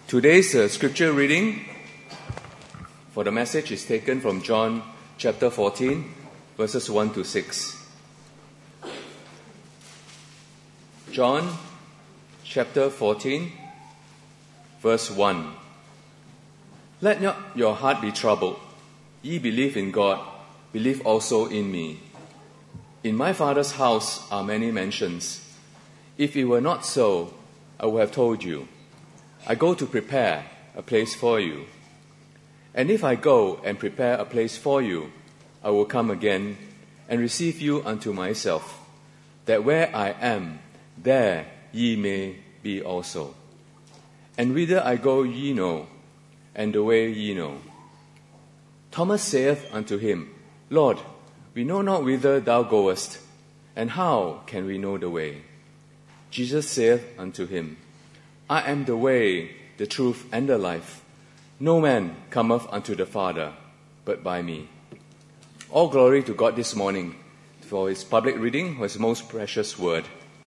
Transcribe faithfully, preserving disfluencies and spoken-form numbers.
Today's uh, scripture reading for the message is taken from John chapter fourteen, verses one to six. John chapter fourteen, verse one. Let not your heart be troubled. Ye believe in God, believe also in me. In my Father's house are many mansions. If it were not so, I would have told you. I go to prepare a place for you. And if I go and prepare a place for you, I will come again and receive you unto myself, that where I am, there ye may be also. And whither I go ye know, and the way ye know. Thomas saith unto him, Lord, we know not whither thou goest, and how can we know the way? Jesus saith unto him, I am the way, the truth, and the life. No man cometh unto the Father, but by me. All glory to God this morning for his public reading of his most precious word.